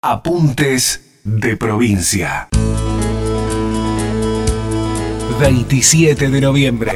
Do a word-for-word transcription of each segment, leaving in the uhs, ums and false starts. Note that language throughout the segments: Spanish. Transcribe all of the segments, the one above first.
Apuntes de provincia. veintisiete de noviembre.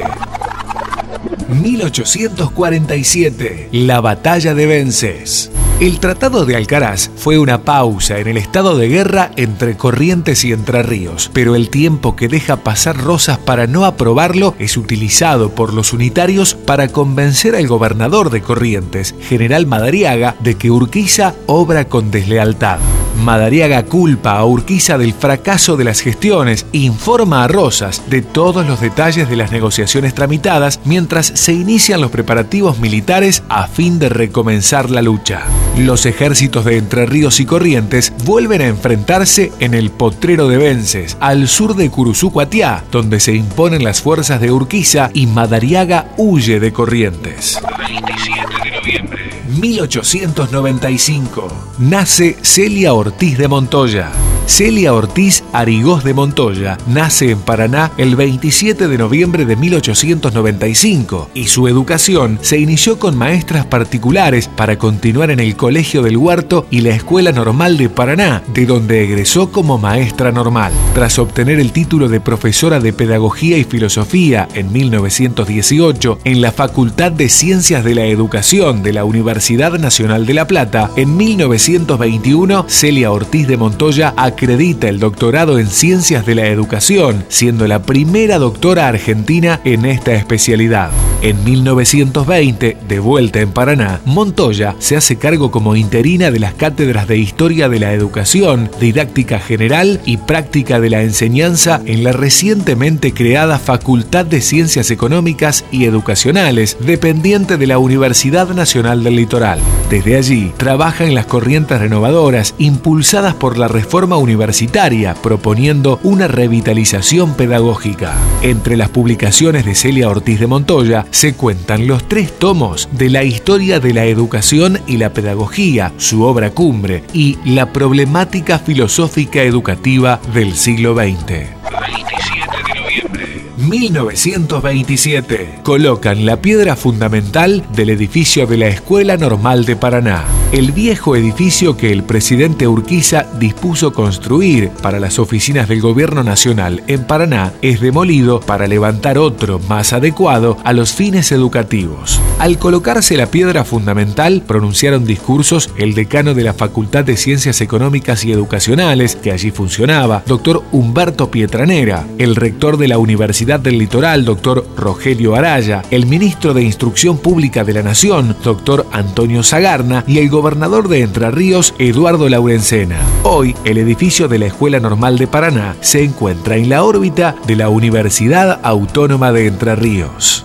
mil ochocientos cuarenta y siete. La batalla de Vences. El Tratado de Alcaraz fue una pausa en el estado de guerra entre Corrientes y Entre Ríos, pero el tiempo que deja pasar Rosas para no aprobarlo es utilizado por los unitarios para convencer al gobernador de Corrientes, general Madariaga, de que Urquiza obra con deslealtad. Madariaga culpa a Urquiza del fracaso de las gestiones e informa a Rosas de todos los detalles de las negociaciones tramitadas mientras se inician los preparativos militares a fin de recomenzar la lucha. Los ejércitos de Entre Ríos y Corrientes vuelven a enfrentarse en el Potrero de Vences, al sur de Curuzú-Cuatiá, donde se imponen las fuerzas de Urquiza y Madariaga huye de Corrientes. veintisiete de noviembre. mil ochocientos noventa y cinco. Nace Celia Ortiz de Montoya. Celia Ortiz Arigós de Montoya nace en Paraná el veintisiete de noviembre de mil ochocientos noventa y cinco y su educación se inició con maestras particulares para continuar en el Colegio del Huerto y la Escuela Normal de Paraná, de donde egresó como maestra normal. Tras obtener el título de profesora de Pedagogía y Filosofía en mil novecientos dieciocho en la Facultad de Ciencias de la Educación de la Universidad Nacional de La Plata, en mil novecientos veintiuno Celia Ortiz de Montoya acredita el doctorado en Ciencias de la Educación, siendo la primera doctora argentina en esta especialidad. En mil novecientos veinte, de vuelta en Paraná, Montoya se hace cargo como interina de las cátedras de Historia de la Educación, Didáctica General y Práctica de la Enseñanza en la recientemente creada Facultad de Ciencias Económicas y Educacionales, dependiente de la Universidad Nacional del Litoral. Desde allí, trabaja en las corrientes renovadoras impulsadas por la reforma universitaria, proponiendo una revitalización pedagógica. Entre las publicaciones de Celia Ortiz de Montoya se cuentan los tres tomos de la Historia de la Educación y la Pedagogía, su obra cumbre, y la problemática filosófica educativa del siglo veinte. veintisiete de noviembre. mil novecientos veintisiete. Colocan la piedra fundamental del edificio de la Escuela Normal de Paraná. El viejo edificio que el presidente Urquiza dispuso construir para las oficinas del Gobierno Nacional en Paraná es demolido para levantar otro más adecuado a los fines educativos. Al colocarse la piedra fundamental, pronunciaron discursos el decano de la Facultad de Ciencias Económicas y Educacionales, que allí funcionaba, doctor Humberto Pietranera, el rector de la Universidad del Litoral, doctor Rogelio Araya, el ministro de Instrucción Pública de la Nación, doctor Antonio Sagarna, y el gobernador de Entre Ríos, Eduardo Laurencena. Hoy, el edificio de la Escuela Normal de Paraná se encuentra en la órbita de la Universidad Autónoma de Entre Ríos.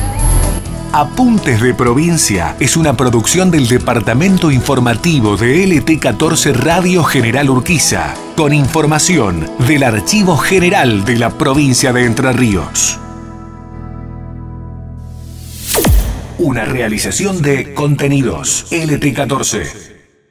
Apuntes de Provincia es una producción del Departamento Informativo de L T catorce Radio General Urquiza, con información del Archivo General de la Provincia de Entre Ríos. Una realización de Contenidos L T catorce.